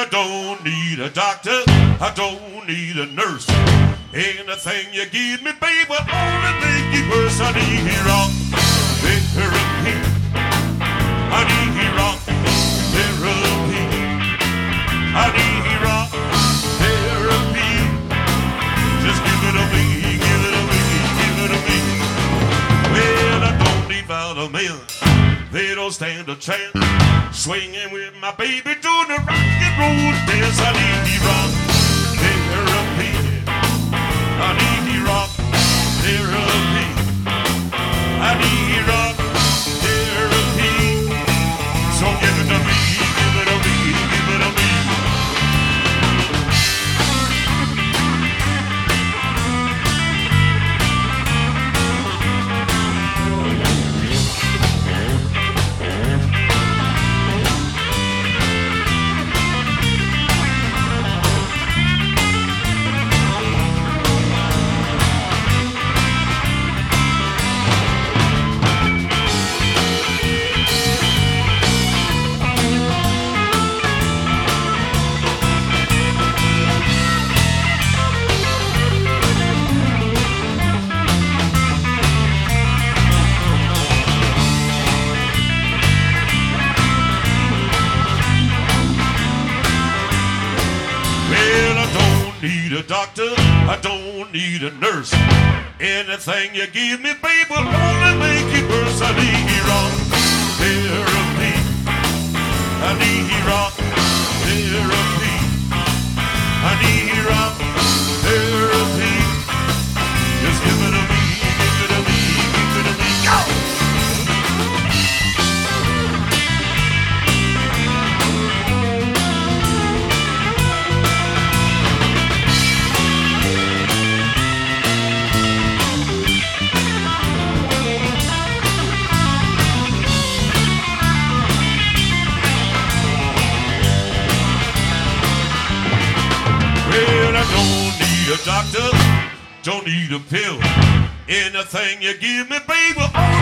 I don't need a doctor, I don't need a nurse. Anything you give me, baby, will only make it worse. I need rock therapy. I need rock therapy. I need rock therapy. Just give it to me, give it to me, give it to me. Well, I don't need vitamins, they don't stand a chance. Swinging with my baby doing the rock and roll dance. I need rock therapy. I need rock therapy. I need rock therapy. So give it to me, give it to me, give it to me. Need a doctor, I don't need a nurse. Anything you give me, babe, will only make it worse. I need rock therapy. I need rock therapy. I need rock therapy. Just give it to me, give it to me, give it to me. Go! A doctor, don't need a pill. Anything you give me, baby,